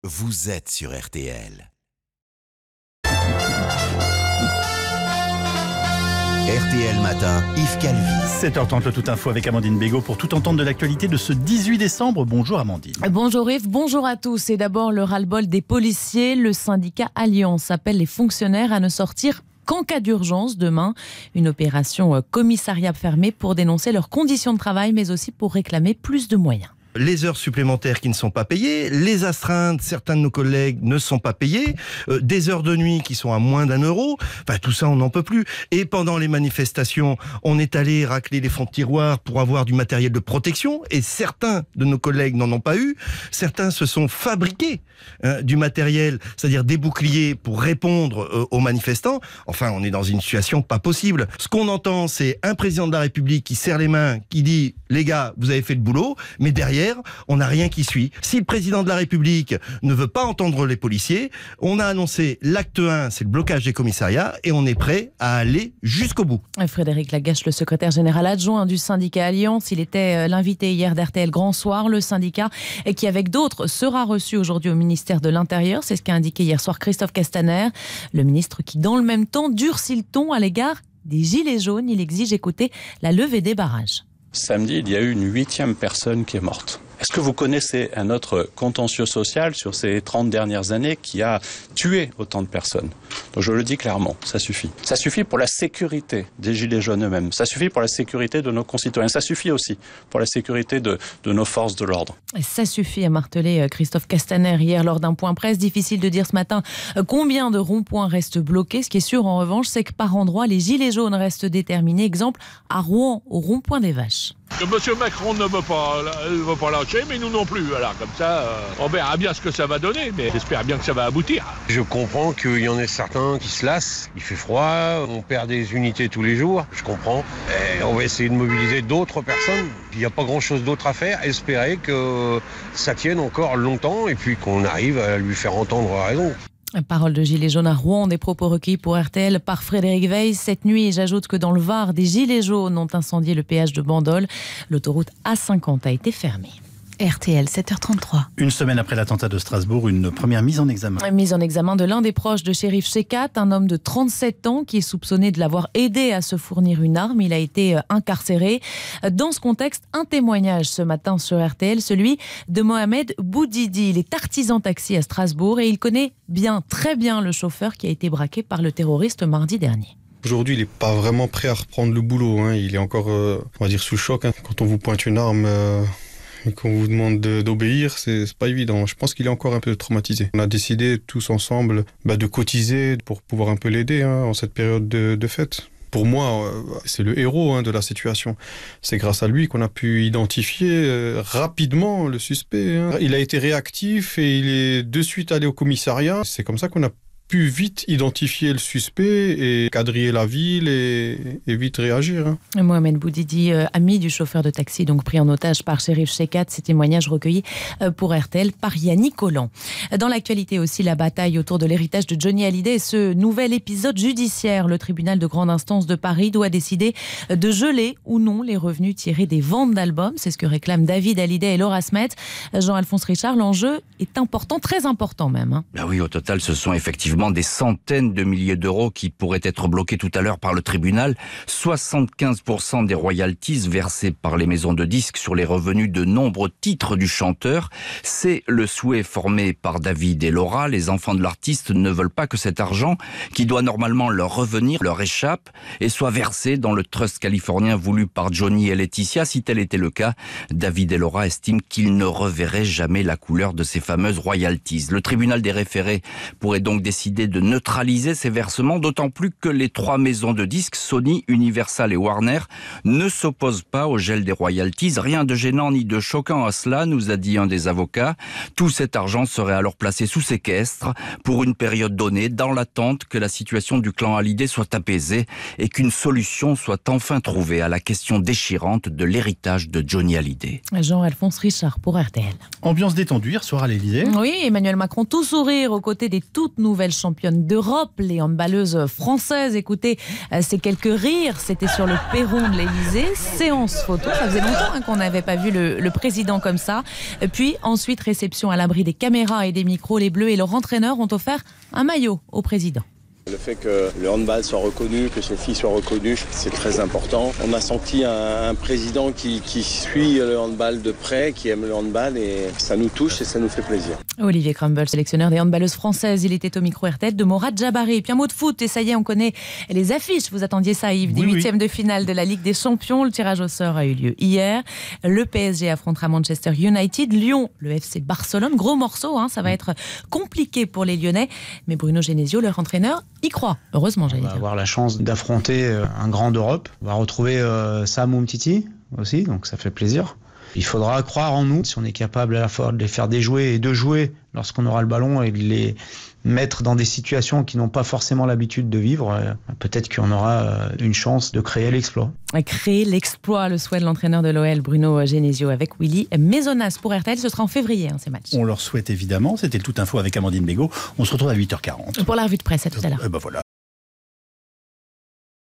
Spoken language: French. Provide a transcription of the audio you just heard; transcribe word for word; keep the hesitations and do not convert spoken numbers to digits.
vous êtes sur R T L. R T L Matin, Yves Calvi. sept heures trente, le Tout Info avec Amandine Bégaud pour tout entendre de l'actualité de ce dix-huit décembre. Bonjour Amandine. Bonjour Yves, bonjour à tous. Et d'abord le ras-le-bol des policiers. Le syndicat Alliance appelle les fonctionnaires à ne sortir qu'en cas d'urgence demain. Une opération commissariat fermé pour dénoncer leurs conditions de travail, mais aussi pour réclamer plus de moyens. Les heures supplémentaires qui ne sont pas payées, les astreintes, certains de nos collègues ne sont pas payés, euh, des heures de nuit qui sont à moins d'un euro, enfin tout ça on n'en peut plus. Et pendant les manifestations, on est allé racler les fonds de tiroir pour avoir du matériel de protection, et certains de nos collègues n'en ont pas eu, certains se sont fabriqués hein, du matériel, c'est-à-dire des boucliers pour répondre euh, aux manifestants. Enfin, on est dans une situation pas possible. Ce qu'on entend, c'est un président de la République qui serre les mains, qui dit « les gars, vous avez fait le boulot », mais derrière, on n'a rien qui suit. Si le président de la République ne veut pas entendre les policiers, on a annoncé l'acte un, c'est le blocage des commissariats, et on est prêt à aller jusqu'au bout. Frédéric Lagache, le secrétaire général adjoint du syndicat Alliance, il était l'invité hier d'R T L Grand Soir, le syndicat qui, avec d'autres, sera reçu aujourd'hui au ministère de l'Intérieur. C'est ce qu'a indiqué hier soir Christophe Castaner, le ministre qui, dans le même temps, durcit le ton à l'égard des gilets jaunes. Il exige, écoutez, la levée des barrages. Samedi, il y a eu une huitième personne qui est morte. Est-ce que vous connaissez un autre contentieux social sur ces trente dernières années qui a tué autant de personnes? Donc je le dis clairement, ça suffit. Ça suffit pour la sécurité des gilets jaunes eux-mêmes. Ça suffit pour la sécurité de nos concitoyens. Ça suffit aussi pour la sécurité de, de nos forces de l'ordre. Ça suffit, a martelé Christophe Castaner hier lors d'un point presse. Difficile de dire ce matin combien de ronds-points restent bloqués. Ce qui est sûr en revanche, c'est que par endroits, les gilets jaunes restent déterminés. Exemple, à Rouen, au rond-point des Vaches. Monsieur Macron ne veut pas, ne veut pas lâcher, mais nous non plus. Alors comme ça, euh, on verra bien ce que ça va donner, mais j'espère bien que ça va aboutir. Je comprends qu'il y en ait certains qui se lassent. Il fait froid, on perd des unités tous les jours, je comprends. Et on va essayer de mobiliser d'autres personnes. Il n'y a pas grand-chose d'autre à faire. Espérer que ça tienne encore longtemps et puis qu'on arrive à lui faire entendre raison. Parole de Gilets jaunes à Rouen, des propos recueillis pour R T L par Frédéric Weiss. Cette nuit, j'ajoute que dans le Var, des Gilets jaunes ont incendié le péage de Bandol. L'autoroute A cinquante a été fermée. R T L, sept heures trente-trois. Une semaine après l'attentat de Strasbourg, une première mise en examen. Mise en examen de l'un des proches de Chérif Chekat, un homme de trente-sept ans qui est soupçonné de l'avoir aidé à se fournir une arme. Il a été incarcéré. Dans ce contexte, un témoignage ce matin sur R T L, celui de Mohamed Boudidi. Il est artisan taxi à Strasbourg et il connaît bien, très bien le chauffeur qui a été braqué par le terroriste mardi dernier. Aujourd'hui, il n'est pas vraiment prêt à reprendre le boulot. Hein. Il est encore, euh, on va dire, sous le choc. Hein. Quand on vous pointe une arme... Euh... et qu'on vous demande de, d'obéir, c'est, c'est pas évident. Je pense qu'il est encore un peu traumatisé. On a décidé tous ensemble bah, de cotiser pour pouvoir un peu l'aider hein, en cette période de, de fête. Pour moi, euh, c'est le héros hein, de la situation. C'est grâce à lui qu'on a pu identifier euh, rapidement le suspect. Hein. Il a été réactif et il est de suite allé au commissariat. C'est comme ça qu'on a pu vite identifier le suspect et quadriller la ville et, et vite réagir. Hein. Mohamed Boudidi, euh, ami du chauffeur de taxi, donc pris en otage par Chérif Chekat, ces témoignages recueillis euh, pour R T L par Yannick Collant. Dans l'actualité aussi, la bataille autour de l'héritage de Johnny Hallyday et ce nouvel épisode judiciaire. Le tribunal de grande instance de Paris doit décider de geler ou non les revenus tirés des ventes d'albums. C'est ce que réclament David Hallyday et Laura Smet. Jean-Alphonse Richard, l'enjeu est important, très important même. Hein. Ben oui, au total, ce sont effectivement des centaines de milliers d'euros qui pourraient être bloqués tout à l'heure par le tribunal. soixante-quinze pour cent des royalties versées par les maisons de disques sur les revenus de nombreux titres du chanteur. C'est le souhait formé par David et Laura. Les enfants de l'artiste ne veulent pas que cet argent, qui doit normalement leur revenir, leur échappe et soit versé dans le trust californien voulu par Johnny et Laetitia. Si tel était le cas, David et Laura estiment qu'ils ne reverraient jamais la couleur de ces fameuses royalties. Le tribunal des référés pourrait donc décider de neutraliser ces versements, d'autant plus que les trois maisons de disques, Sony, Universal et Warner, ne s'opposent pas au gel des royalties. Rien de gênant ni de choquant à cela, nous a dit un des avocats. Tout cet argent serait alors placé sous séquestre pour une période donnée, dans l'attente que la situation du clan Hallyday soit apaisée et qu'une solution soit enfin trouvée à la question déchirante de l'héritage de Johnny Hallyday. Jean-Alphonse Richard pour R T L. Ambiance détendue hier soir à l'Élysée. Oui, Emmanuel Macron tout sourire aux côtés des toutes nouvelles championnes d'Europe, les handballeuses françaises. Écoutez, euh, ces quelques rires, c'était sur le perron de l'Elysée. Séance photo, ça faisait longtemps hein, qu'on n'avait pas vu le, le président comme ça. Puis ensuite, réception à l'abri des caméras et des micros. Les Bleus et leur entraîneur ont offert un maillot au président. Le fait que le handball soit reconnu, que ces filles soient reconnues, c'est très important. On a senti un, un président qui, qui suit le handball de près, qui aime le handball et ça nous touche et ça nous fait plaisir. Olivier Crumble, sélectionneur des handballeuses françaises, il était au micro R T L de Morad Jabari. Et puis un mot de foot, et ça y est, on connaît les affiches. Vous attendiez ça, Yves, des oui, huitièmes oui. de finale de la Ligue des Champions. Le tirage au sort a eu lieu hier. Le P S G affrontera Manchester United. Lyon, le F C Barcelone. Gros morceau, hein, ça va être compliqué pour les Lyonnais. Mais Bruno Genesio, leur entraîneur, y croit. Heureusement, j'allais dire. On va avoir la chance d'affronter un grand d'Europe. On va retrouver euh, Sam Umtiti aussi, donc ça fait plaisir. Il faudra croire en nous, si on est capable à la fois de les faire déjouer et de jouer lorsqu'on aura le ballon et de les mettre dans des situations qui n'ont pas forcément l'habitude de vivre, peut-être qu'on aura une chance de créer l'exploit. Créer l'exploit, le souhait de l'entraîneur de l'O L, Bruno Genesio, avec Willy Maisonas pour R T L. Ce sera en février, hein, ces matchs. On leur souhaite évidemment. C'était le Tout Info avec Amandine Bégaud. On se retrouve à huit heures quarante. Pour la revue de presse, à tout à l'heure. Et ben voilà.